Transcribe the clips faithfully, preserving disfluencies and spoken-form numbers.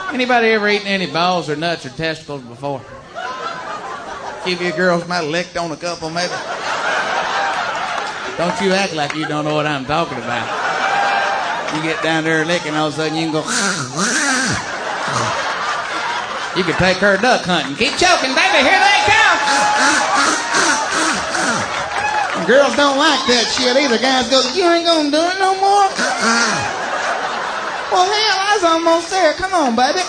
Anybody ever eaten any balls or nuts or testicles before? Give you girls might have licked on a couple, maybe. Don't you act like you don't know what I'm talking about. You get down there licking, all of a sudden you can go. You can take her duck hunting. Keep choking, baby. Here they come. Girls don't like that shit either. Guys go, you ain't gonna do it no more. Well, hell, I was almost there. Come on, baby.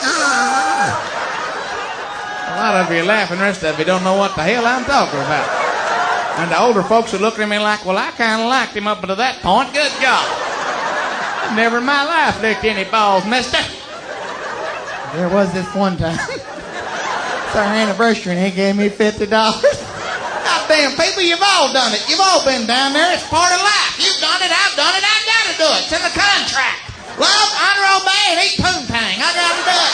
A lot of you are laughing, the rest of you don't know what the hell I'm talking about. And the older folks are looking at me like, well, I kind of liked him up to that point. Good God. Never in my life licked any balls, mister. There was this one time. It's our anniversary, and he gave me fifty dollars. Goddamn, people, you've all done it. You've all been down there. It's part of life. You've done it. I've done it. I've got to do it. It's in the contract. Love, honor, obey, and eat poontang. I got to do it.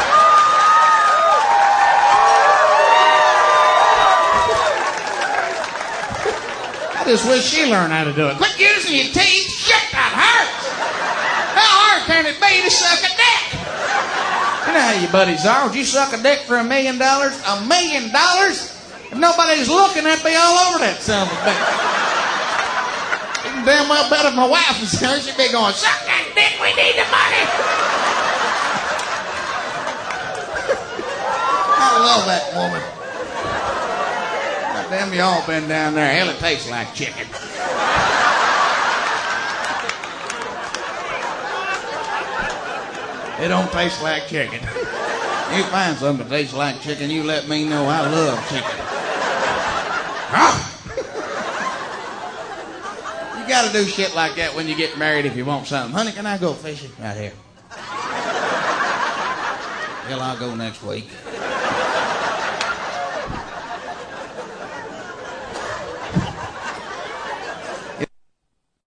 I just wish she learned how to do it. Quit using your teeth. Shit, that hurts. How hard can it be to suck a dick? You know how your buddies are. Would you suck a dick for a million dollars? A million dollars? If nobody's looking, that'd be all over that son of a bitch. You can damn well bet if my wife was here, she'd be going, suck that dick, we need the money. I love that woman. God damn, you all been down there. Hell, it tastes like chicken. It don't taste like chicken. You find something that tastes like chicken, you let me know. I love chicken. You gotta do shit like that when you get married if you want something. Honey, can I go fishing? Right here. Hell, I'll go next week.